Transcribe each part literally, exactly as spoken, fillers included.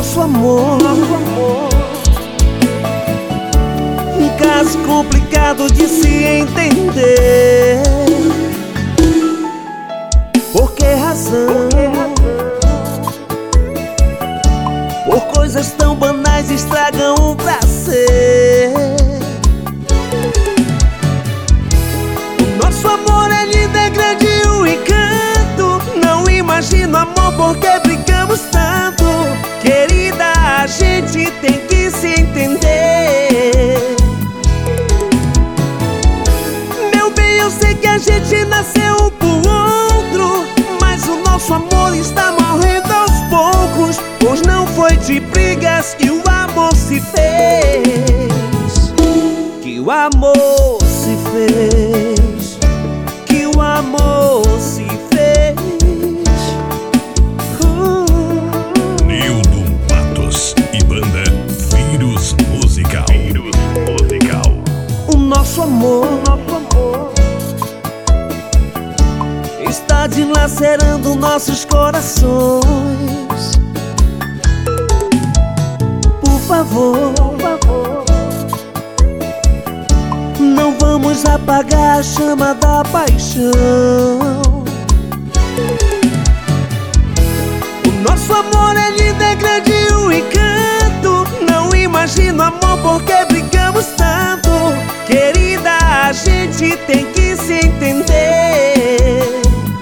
nosso amor, um caso complicado de se entender. Por que razão? Por coisas tão banais estragam o prazer. O nosso amor é lindo, é grande o encanto. Não imagino amor porque brigamos tanto. Querida, a gente tem que se entender. Meu bem, eu sei que a gente nasceu um pro outro, mas o nosso amor está morrendo aos poucos. Pois não foi de brigas que o amor se fez, que o amor se fez, que o amor se fez. uh. Nildo Matos e banda Vírus Musical. Vírus Musical. O nosso amor, nosso amor está dilacerando nossos corações. Por favor, não vamos apagar a chama da paixão. O nosso amor é lindo, é grande o encanto. Não imagino amor porque brigamos tanto. Querida, a gente tem que se entender.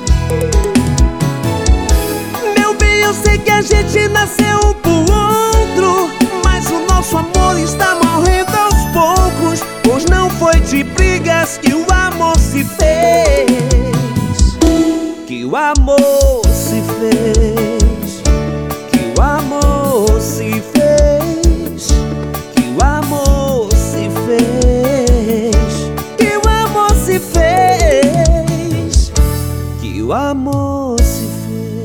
Meu bem, eu sei que a gente nasceu um pro outro, mas o nosso amor está morrendo aos poucos. Pois não foi de brigas que o amor se fez, que o amor se fez, que o amor se fez, que o amor se fez, que o amor se fez, que o amor se fez.